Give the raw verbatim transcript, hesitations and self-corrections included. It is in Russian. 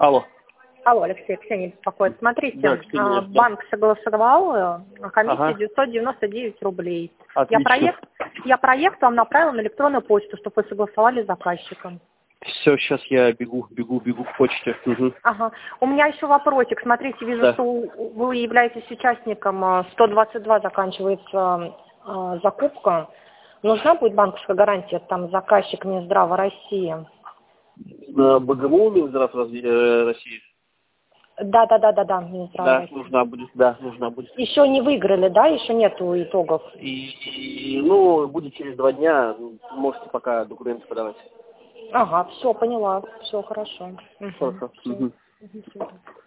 Алло. Алло, Алексей, Ксения беспокоит. Смотрите, Да, Ксения, а, да. банк согласовал, э, комиссия Ага. девятьсот девяносто девять рублей. Я Отлично. проект, я проект вам направила на электронную почту, чтобы вы согласовали с заказчиком. Все, сейчас я бегу, бегу, бегу к почте. Угу. Ага. У меня еще вопросик. Смотрите, вижу, Да. что у- вы являетесь участником, а, сто двадцать два заканчивается а, закупка. Нужна будет банковская гарантия, там заказчик Минздрава России. На БГМУ Минздрав разве- э, России? Да, да, да, да, да, Минздрав Да, России. нужна будет, да, нужна будет. Еще не выиграли, да? Еще нету итогов. И, и, ну, будет через два дня, можете пока документы подавать. Ага, все, поняла. Все хорошо. Угу. Хорошо. Мгм. Все.